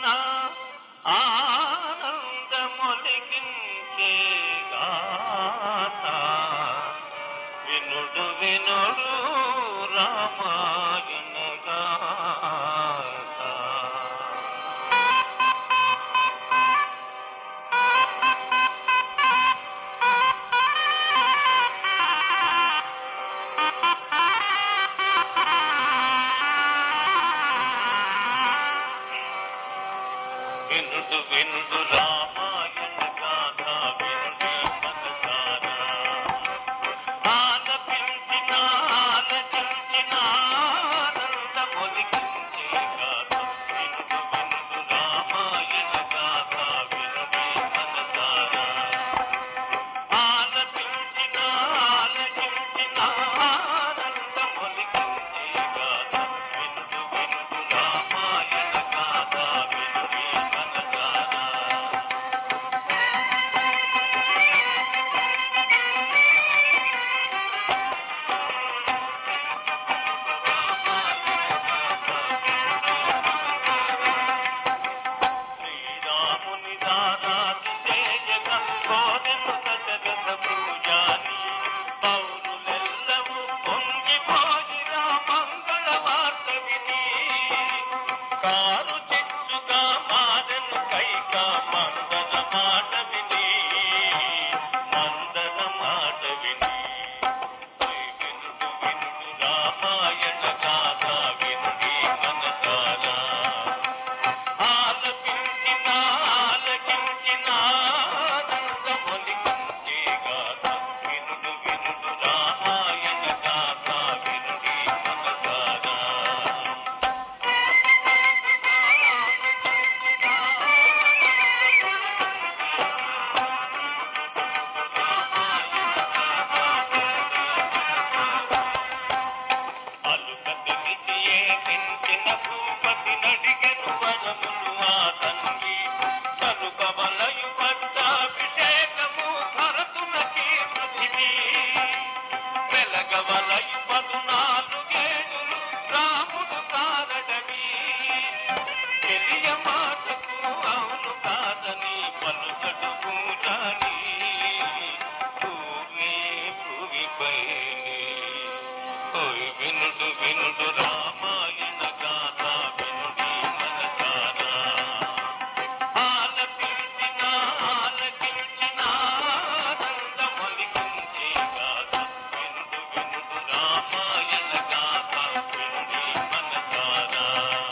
ఆనందమొలికించే గాథ వినుడు వినుడు రామాయణ గాథ. వినుడు వినుడు రామాయణ గాథ వినుడి మనసారా, ఆలపించిన ఆలచించిన ఆనందమొలికించే గాథ వినుడు వినుడు రామాయణ గాథ వినుడి మనసారా, ఆలపించిన ఆలచించిన ఆనందమొలికించే గాథ వినుడు వినుడు రామాయణ గాథ వినుడి మనసారా. శ్రీరాముని దాదాది చేయగా కోరెను దశరథ పూజాని, పౌరులెల్లవూ పొంగిపోయిరా మంగళ వార్త విని, కారు చిచ్చుగా మారెను కైక మందన మాట విని, మందన మాట విని. వినుడు వినుడు రామాయణ గాథ వినుడి మనసారా, ఆలపించిన ఆలకించిన ఆనందమొలికించే గాథ వినుడు వినుడు రామాయణ గాథ వినుడి మనసారా. అలుకతిమితి ఏమించిన భూపతి నడిగెను వరములు ఆ తండ్రి, కనుకవలయు పట్టాభిషేకము భరతునకి పృథివీ, వెలగవలయు 14 రాముడు కారడవి, తెలియ మాటకు అవును కాదని పలుకడు పూజాని, భూమి భూమిపై వినుడు వినుడు రామాయణ గాథ వినుడి మనసారా, ఆలపించిన ఆలకించిన ఆనందమొలికించే గాథ వినుడు వినుడు రామాయణ గాథ వినుడి మనసారా.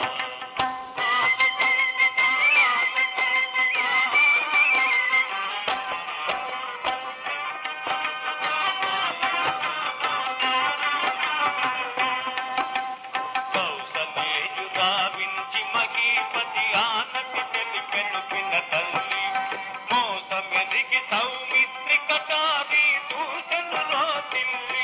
కౌసలేయు గావించి మహీపతి ఆనతి తెలిపెను పిన తల్లి, మోసమెరిగి సౌమిత్రి కటారి దూషను రోతిల్లి,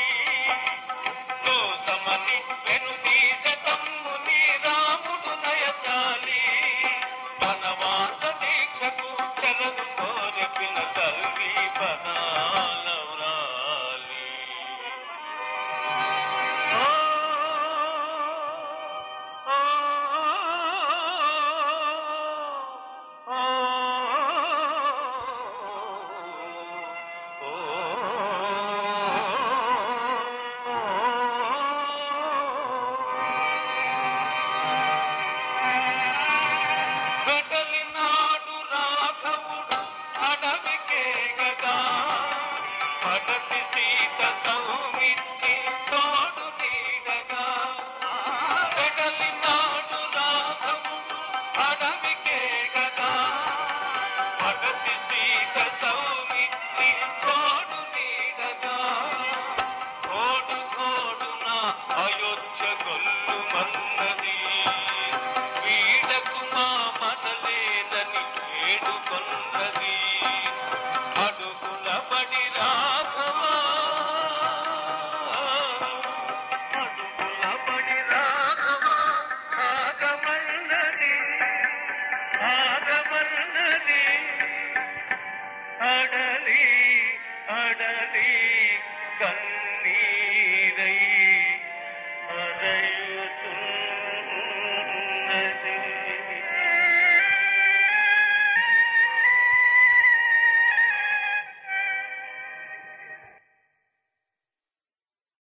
దోసమని వెనుదీసె తమ్ముని రాముడు నయచాలి, వనవాస దీక్షకు చెరదు కోరెపిన తల్లి పదాలవ్రాలి. వెడలినాడు రాఘవుడు అడవికేగగా, పడతి సీత సౌమిత్రి తోడు నీడగా, వెడలినాడు రాఘవుడు అడవికేగగా, పడతి సీత సౌమిత్రి తోడు నీడగా, తోడు తోడున అయోధ్య గొల్లు మన్నది,